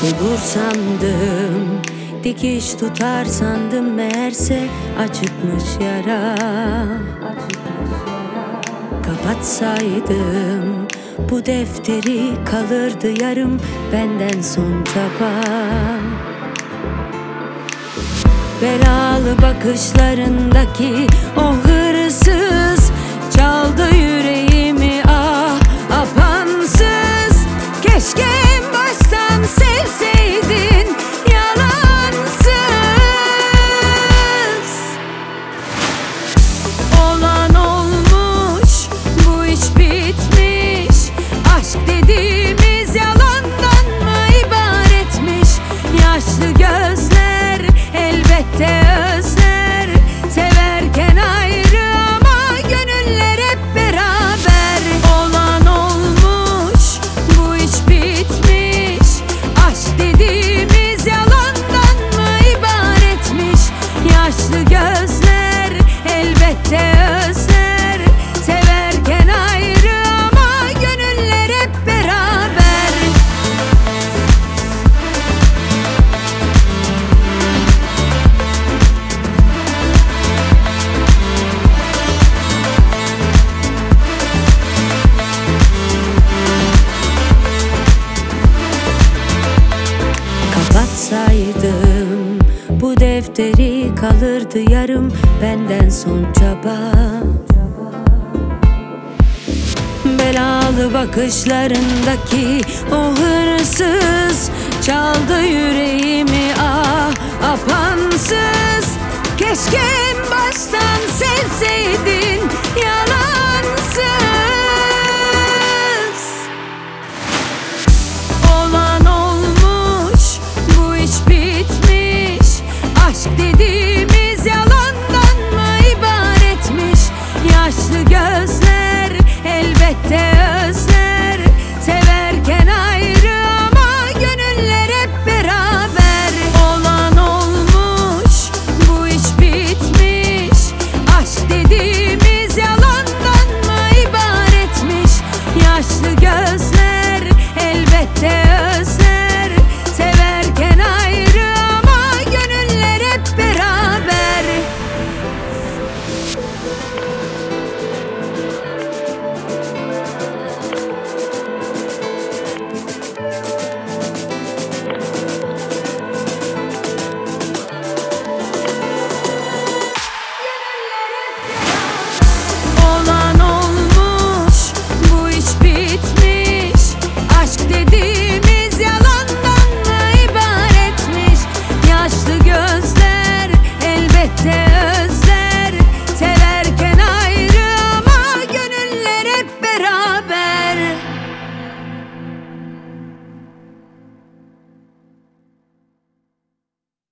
Bulur sandım, dikiş tutar sandım, meğerse acıtmış yara. Kapatsaydım bu defteri, kalırdı yarım benden son çaba. Belalı bakışlarındaki o hırsız çaldı yüreğimi, ah apansız. Keşke en baştan sevseydin yalansız. Olan olmuş, bu iş bitmiş. Aşk dediğimiz yalandan mı ibaretmiş? Yaşlı gözler elbette özler, severken ayrı ama gönüller hep beraber. Olan olmuş, bu iş bitmiş. Aşk dediğimiz yalandan mı ibaretmiş? Yaşlı gözler elbette özler, severken ayrı ama gönüller hep beraber. Kapatsaydım bu defteri, kalırdı yarım benden son çaba. Belalı bakışlarındaki o hırsız çaldı yüreğimi, ah apansız. Keşke en baştan sevseydim